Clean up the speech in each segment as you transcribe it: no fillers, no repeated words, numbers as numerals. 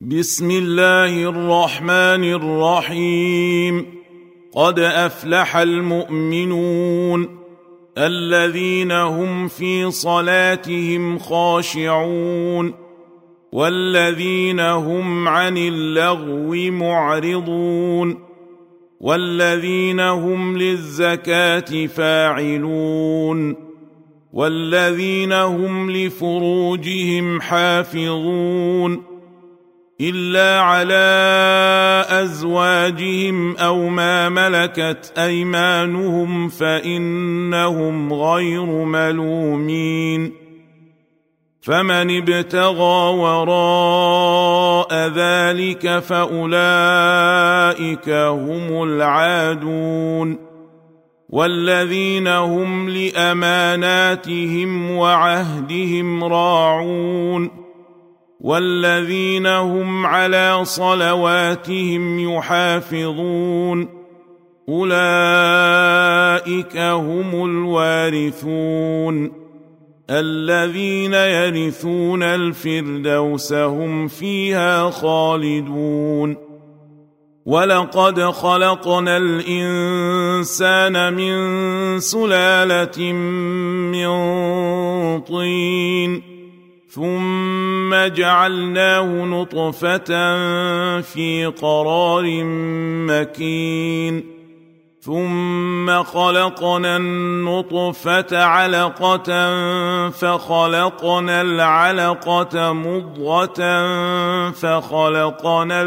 بسم الله الرحمن الرحيم. قد أفلح المؤمنون الذين هم في صلاتهم خاشعون والذين هم عن اللغو معرضون والذين هم للزكاة فاعلون والذين هم لفروجهم حافظون إلا على أزواجهم أو ما ملكت أيمانهم فإنهم غير ملومين. فمن ابتغى وراء ذلك فأولئك هم العادون والذين هم لأماناتهم وعهدهم راعون والذين هم على صلواتهم يحافظون أولئك هم الوارثون الذين يرثون الفردوس هم فيها خالدون. ولقد خلقنا الإنسان من سلالة من طين ثم جعلناه نطفة في قرار مكين ثم خلقنا النطفة علقة فخلقنا العلقة مضغة فخلقنا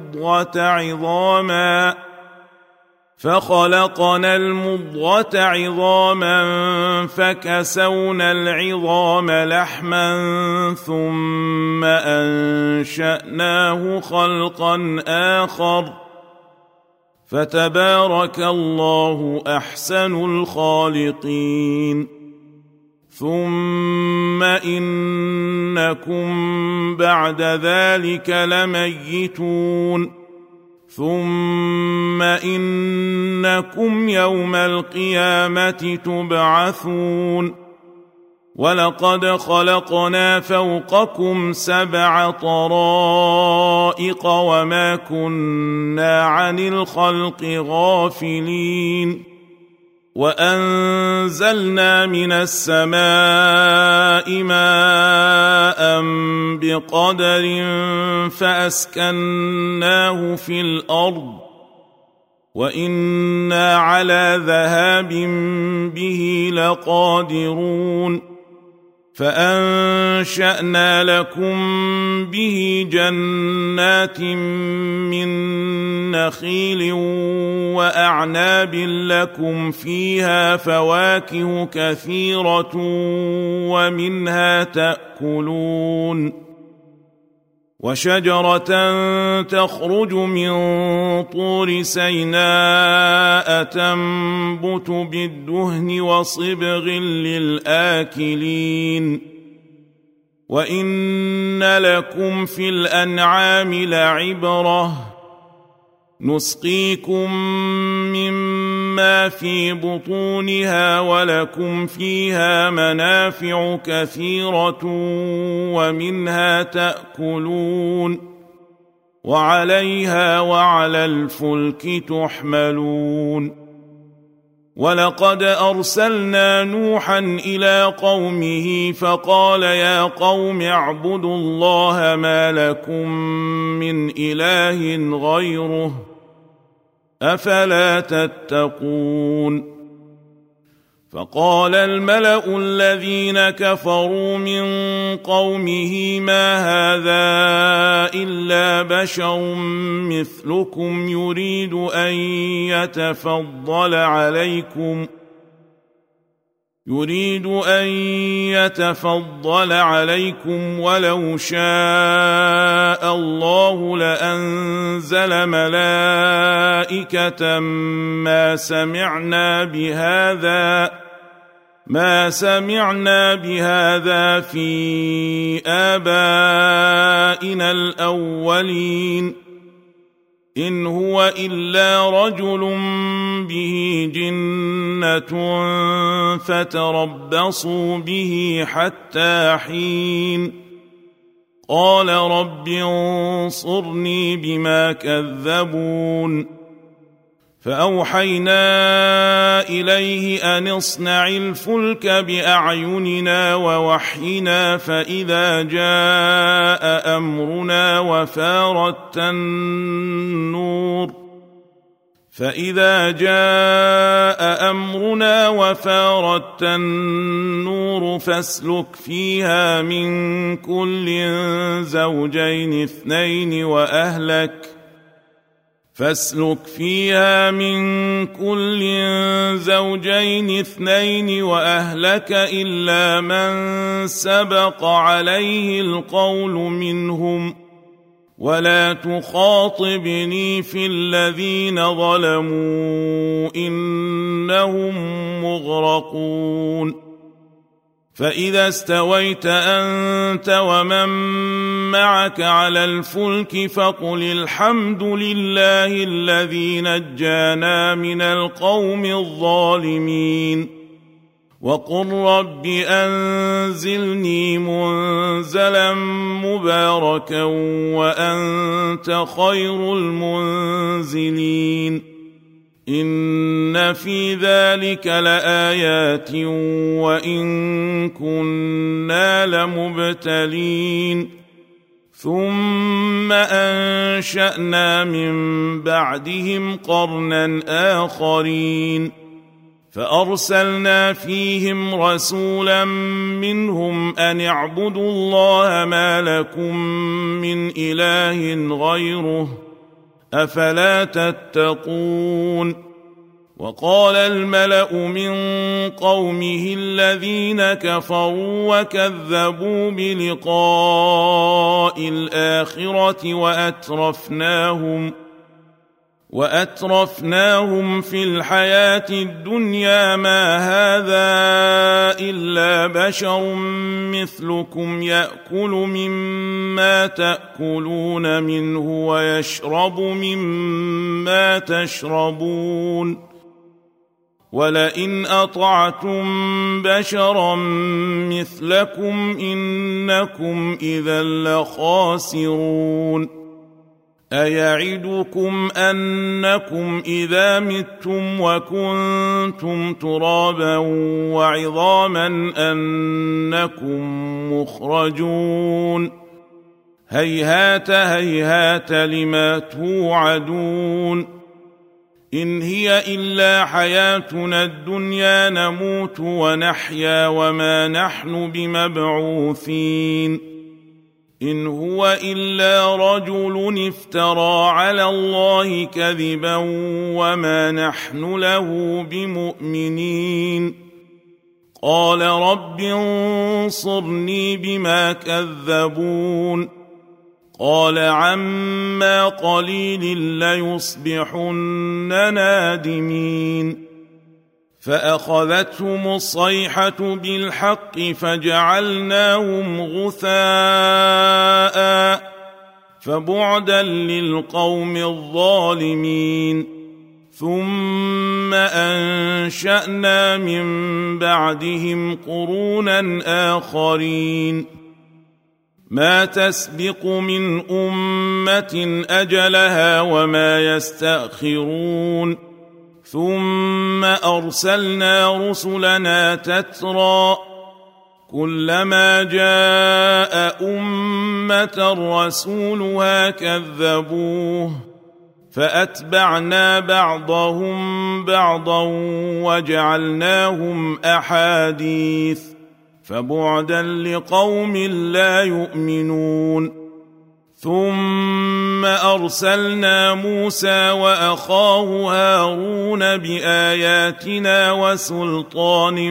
المضغة عظاما فكسونا العظام لحما ثم أنشأناه خلقا آخر فتبارك الله أحسن الخالقين. ثم إنكم بعد ذلك لميتون ثم إنكم يوم القيامة تبعثون. ولقد خلقنا فوقكم 7 طرائق وما كنا عن الخلق غافلين. وأنزلنا من السماء ماء بقدر فأسكناه في الأرض وإنا على ذهاب به لقادرون. فأنشأنا لكم به جنات من نخيل وأعناب لكم فيها فواكه كثيرة ومنها تأكلون. وشجرة تخرج من طور سيناء تنبت بالدهن وصبغ للآكلين. وإن لكم في الأنعام لعبرة نسقيكم مما في بطونها ولكم فيها منافع كثيرة ومنها تأكلون وعليها وعلى الفلك تحملون. ولقد أرسلنا نوحا إلى قومه فقال يا قوم اعبدوا الله ما لكم من إله غيره أفلا تتقون. فقال الملأ الذين كفروا من قومه ما هذا إلا بشر مثلكم يريد أن يتفضل عليكم ولو شاء الله لأنزل ملائكة ما سمعنا بهذا في آبائنا الأولين إن هو إلا رجل به جنة فتربصوا به حتى حين قال رب انصرني بما كذبون فأوحينا إليه أن اصنع الفلك بأعيننا ووحينا فإذا جاء أمرنا وفارت النور فاسلك فيها من كل زوجين اثنين وأهلك إلا من سبق عليه القول منهم ولا تخاطبني في الذين ظلموا إنهم مغرقون فإذا استويت أنت ومن معك على الفلك فقل الحمد لله الذي نجانا من القوم الظالمين وقل رب أنزلني منزلا مباركا وأنت خير المنزلين إن في ذلك لآيات وإن كنا لمبتلين ثم أنشأنا من بعدهم قرنا آخرين فأرسلنا فيهم رسولا منهم أن اعبدوا الله ما لكم من إله غيره أفلا تتقون وقال الملأ من قومه الذين كفروا وكذبوا بلقاء الآخرة وأترفناهم في الحياة الدنيا ما هذا إلا بشر مثلكم يأكل مما تأكلون منه ويشرب مما تشربون ولئن أطعتم بشرا مثلكم إنكم إذا لخاسرون أيعدكم أنكم إذا متم وكنتم ترابا وعظاما أنكم مخرجون هيهات هيهات لما توعدون إن هي إلا حياتنا الدنيا نموت ونحيا وما نحن بمبعوثين إن هو إلا رجل افترى على الله كذبا وما نحن له بمؤمنين قال رب انصرني بما كذبون قال عما قليل ليصبحن نادمين فأخذتهم الصيحة بالحق فجعلناهم غثاء فبعدا للقوم الظالمين ثم أنشأنا من بعدهم قرونا آخرين ما تسبق من أمة أجلها وما يستأخرون ثم أرسلنا رسلنا تترى كلما جاء أمة رسولها كذبوه فأتبعنا بعضهم بعضا وجعلناهم أحاديث فبعدا لقوم لا يؤمنون ثم أرسلنا موسى وأخاه هارون بآياتنا وسلطان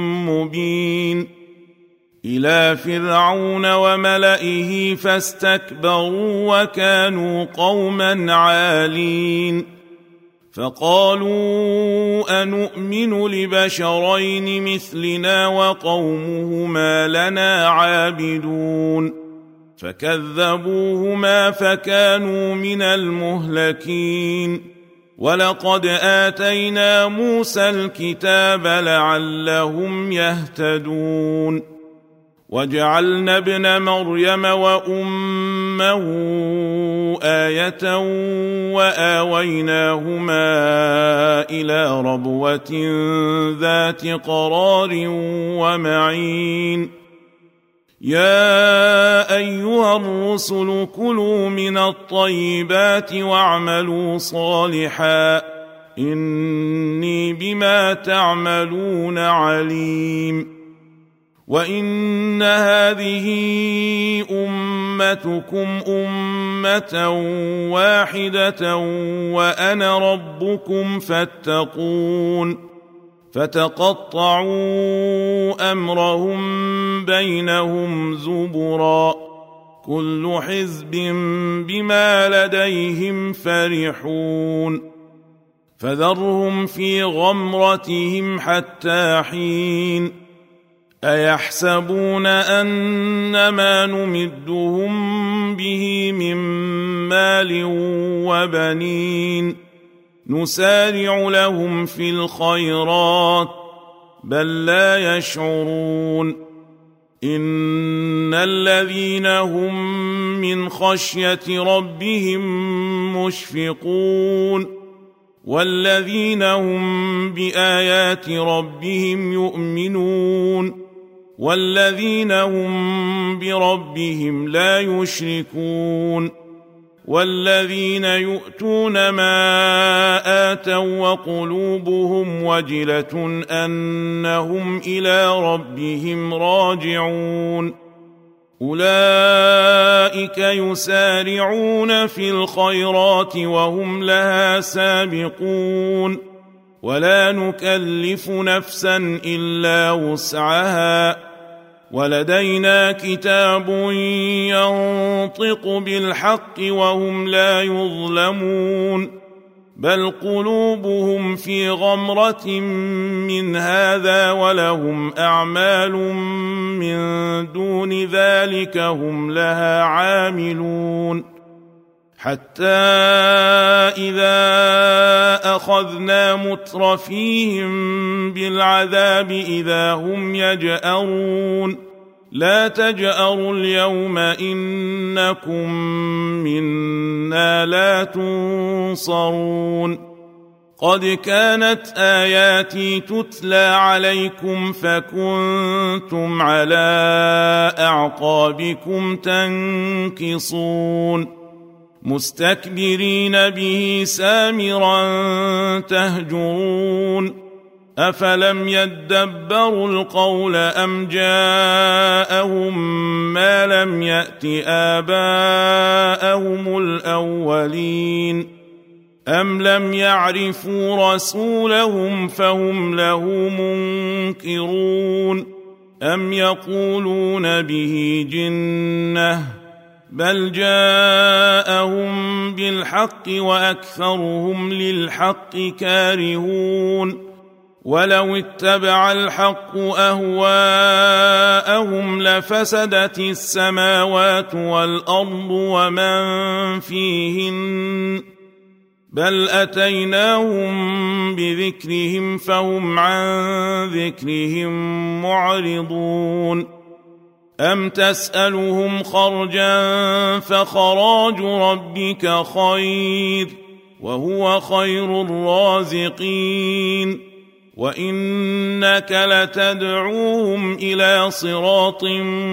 مبين إلى فرعون وملئه فاستكبروا وكانوا قوما عالين فقالوا أنؤمن لبشرين مثلنا وقومهما لنا عابدون فكذبوهما فكانوا من المهلكين ولقد آتينا موسى الكتاب لعلهم يهتدون وجعلنا ابن مريم وأمه آية وآويناهما إلى ربوة ذات قرار ومعين يا أيها الرسل كلوا من الطيبات واعملوا صالحا إني بما تعملون عليم وإن هذه أمتكم أمة واحدة وأنا ربكم فاتقون فتقطعوا أمرهم بينهم زبرا كل حزب بما لديهم فرحون فذرهم في غمرتهم حتى حين أيحسبون أنما نمدهم به من مال وبنين نسارع لهم في الخيرات بل لا يشعرون إن الذين هم من خشية ربهم مشفقون والذين هم بآيات ربهم يؤمنون والذين هم بربهم لا يشركون والذين يؤتون ما آتوا وقلوبهم وجلة أنهم إلى ربهم راجعون أولئك يسارعون في الخيرات وهم لها سابقون ولا نكلف نفسا إلا وسعها ولدينا كتاب ينطق بالحق وهم لا يظلمون بل قلوبهم في غمرة من هذا ولهم أعمال من دون ذلك هم لها عاملون حتى إذا أخذنا مترفيهم بالعذاب إذا هم يجأرون لا تجأروا اليوم إنكم منا لا تنصرون قد كانت آياتي تتلى عليكم فكنتم على أعقابكم تنكصون مستكبرين به سامرا تهجرون أفلم يدبروا القول أم جاءهم ما لم يأت آباءهم الأولين أم لم يعرفوا رسولهم فهم له منكرون أم يقولون به جنة بل جاءهم بالحق وأكثرهم للحق كارهون ولو اتبع الحق أهواءهم لفسدت السماوات والأرض ومن فيهن بل أتيناهم بذكرهم فهم عن ذكرهم معرضون أم تسألهم خرجا فخراج ربك خير وهو خير الرازقين وإنك لتدعوهم إلى صراط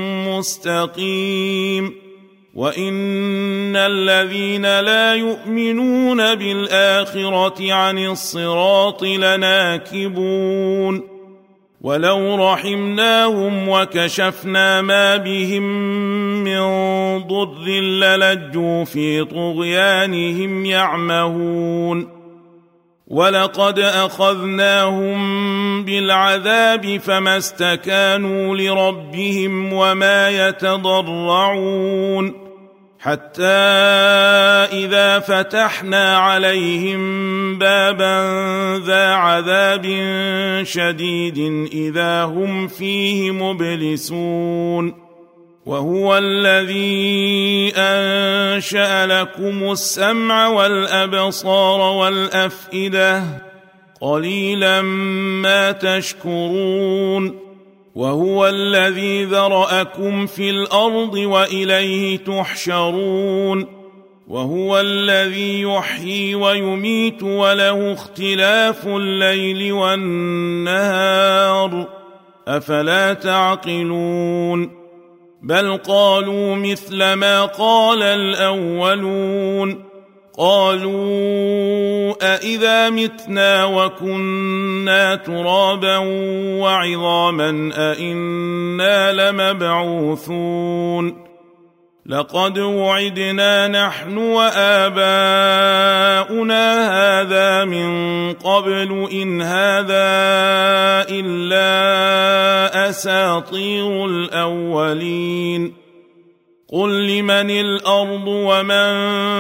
مستقيم وإن الذين لا يؤمنون بالآخرة عن الصراط لناكبون ولو رحمناهم وكشفنا ما بهم من ضر للجوا في طغيانهم يعمهون ولقد أخذناهم بالعذاب فما استكانوا لربهم وما يتضرعون حتى إذا فتحنا عليهم بابا ذا عذاب شديد إذا هم فيه مبلسون وهو الذي أنشأ لكم السمع والأبصار والأفئدة قليلا ما تشكرون وهو الذي ذرأكم في الأرض وإليه تحشرون وهو الذي يحيي ويميت وله اختلاف الليل والنهار أفلا تعقلون بل قالوا مثل ما قال الأولون قالوا أإذا متنا وكنا ترابا وعظاما أإنا لمبعوثون لقد وعدنا نحن وآباؤنا هذا من قبل إن هذا إلا أساطير الأولين قل لمن الأرض ومن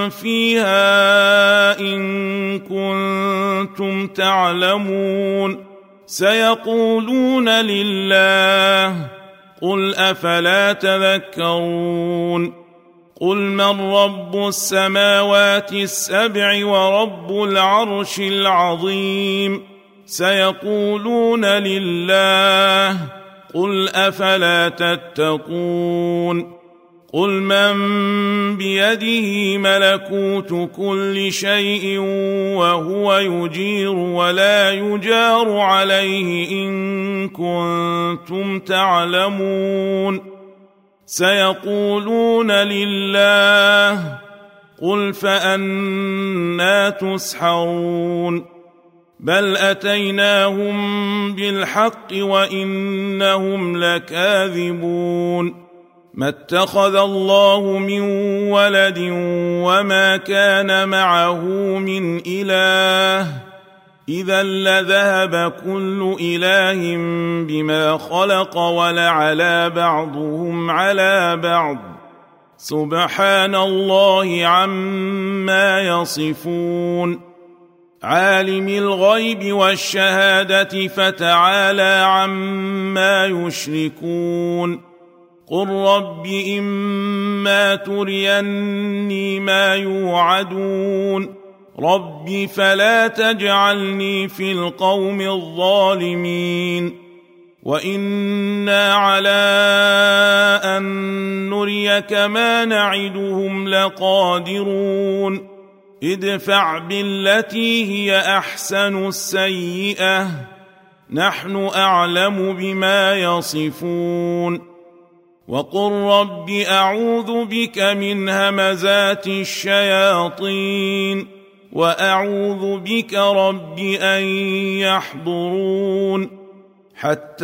فيها إن كنتم تعلمون سيقولون لله قل أفلا تذكرون قل من رب السماوات السبع ورب العرش العظيم سيقولون لله قل أفلا تتقون قل من بيده ملكوت كل شيء وهو يجير ولا يجار عليه إن كنتم تعلمون سيقولون لله قل فأنى تسحرون بل أتيناهم بالحق وإنهم لكاذبون ما اتخذ الله من ولد وما كان معه من إله إذا لذهب كل إله بما خلق ولعلى بعضهم على بعض سبحان الله عما يصفون عالم الغيب والشهادة فتعالى عما يشركون قل رب إما تريني ما يوعدون رب فلا تجعلني في القوم الظالمين وإنا على أن نريك ما نعدهم لقادرون ادفع بالتي هي أحسن السيئة نحن أعلم بما يصفون وقل رب أعوذ بك من همزات الشياطين وأعوذ بك رب أن يحضرون حتى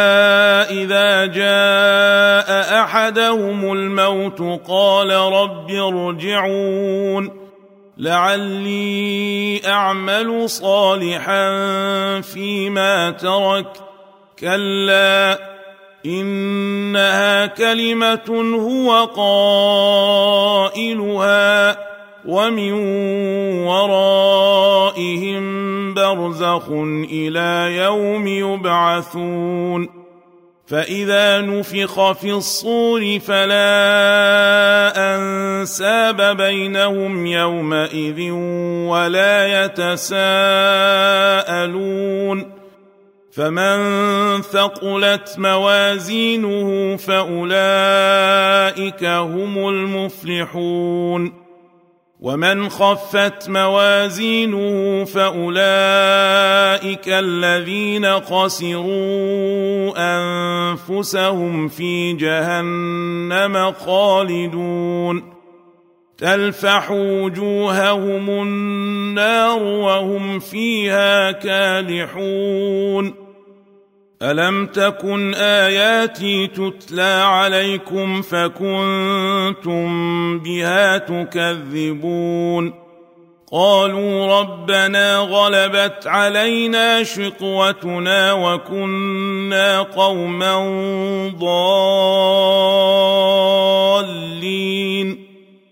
إذا جاء أحدهم الموت قال رب ارجعون لعلي أعمل صالحا فيما تركت كلا إنها كلمة هو قائلها ومن ورائهم برزخ إلى يوم يبعثون فإذا نفخ في الصور فلا أنساب بينهم يومئذ ولا يتساءلون فمن ثقلت موازينه فأولئك هم المفلحون ومن خفت موازينه فأولئك الذين خسروا أنفسهم في جهنم خالدون تلفح وجوههم النار وهم فيها كالحون ألم تكن آياتي تتلى عليكم فكنتم بها تكذبون قالوا ربنا غلبت علينا شقوتنا وكنا قوما ضالين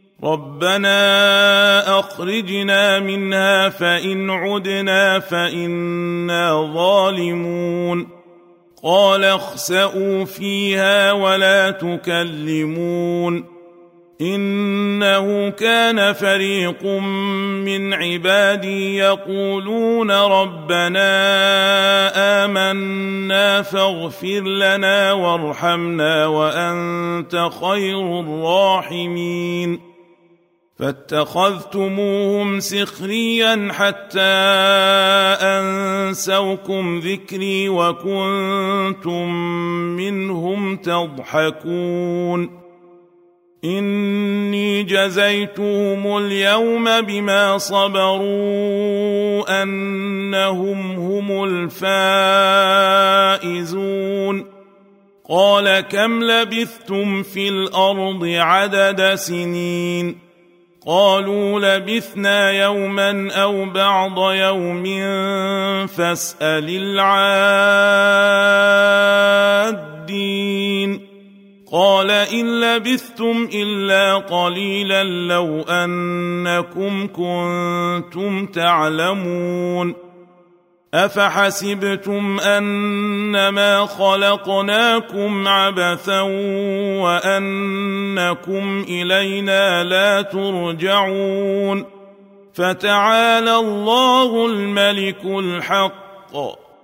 ربنا أخرجنا منها فإن عدنا فإنا ظالمون قال اخسئوا فيها ولا تكلمون إنه كان فريق من عبادي يقولون ربنا آمنا فاغفر لنا وارحمنا وأنت خير الراحمين فاتخذتموهم سخريا حتى أنسوكم ذكري وكنتم منهم تضحكون إني جزيتهم اليوم بما صبروا أنهم هم الفائزون قال كم لبثتم في الأرض عدد سنين قالوا لبثنا يوما أو بعض يوم فاسأل العادين قال إن لبثتم إلا قليلا لو أنكم كنتم تعلمون أفحسبتم أنما خلقناكم عبثا وأنكم إلينا لا ترجعون فتعالى الله الملك الحق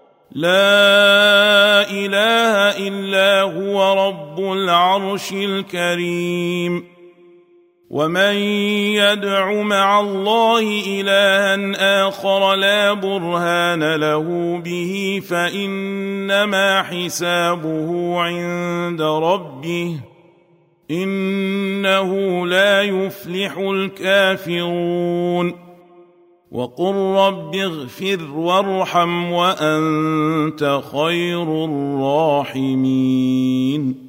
لا إله إلا هو رب العرش الكريم ومن يدع مع الله إلها آخر لا برهان له به فإنما حسابه عند ربه إنه لا يفلح الكافرون وقل رب اغفر وارحم وأنت خير الراحمين